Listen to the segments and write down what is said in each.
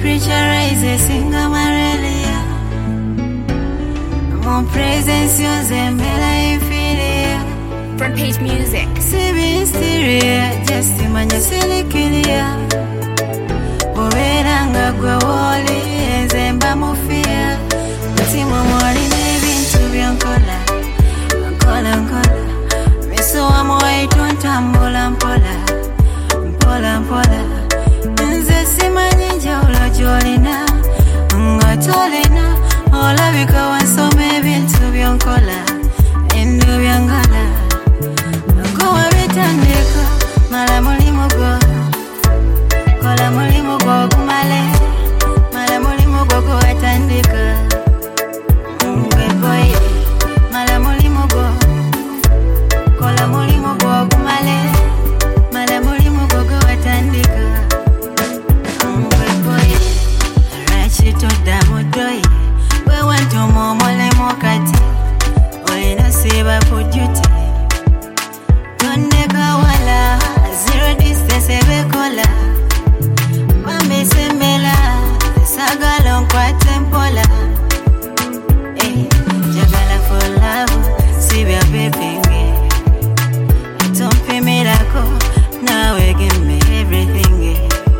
preacher rises, sing a marelia. More presence, use them, infilia. Front Page Music. Sibi styria, just imanya silikilia. Uveranga gwe woli, ezemba mufia. Mtimo mwari nebintu byankola. Nkola. Miso wa mwaitu ntambula mpola. Mpola. Nze simanyi njawulo gy'olina. Ng'otolina. Olabika wansoma ebintu byonkola. Endo byangala. Ngowa bitandika. Mala mulimu gwo. Kola mulimu gwo gumale. Mala mulimu gwo gwatandika. Ngwe boy. Mala mulimu gwo. Kola mulimu gwo gumale. Mala mulimu gwo gwatandika. Ngwe boy. Rachito damudoyi. We want to momole mokati. Olina siba pujuti. Tondeka wala. Zero distance ebekola. Mami semela. Sagalo nkwate mpola. Jagala for love. Sibya bebinge. Don't pay me lako. Now give me everything.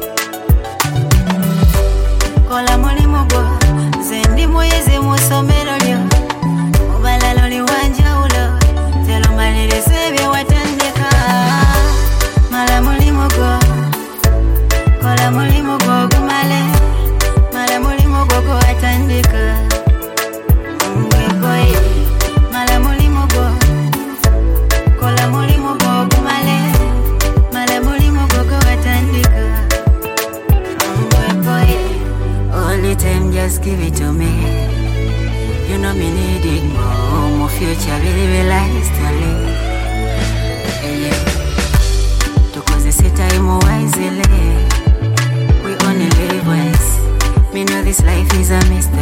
Kola mulimu gwo. Zendi mwezi musomero lyo. Mubalalo liwanjawulo. Telo malirese bye watandika. Mala mulimu gwo. Kola mulimu gwo gumale. Mala mulimu gwo gwatandika. Ngwe boy. Mala mulimu gwo. Kola mulimu gwo gumale. Mala mulimu gwo gwatandika. Ngwe boy. All the time just give it to me. You know me need it more. My future really realize to live. Yeah. Because the time wisely. We only live once. Me know this life is a mystery.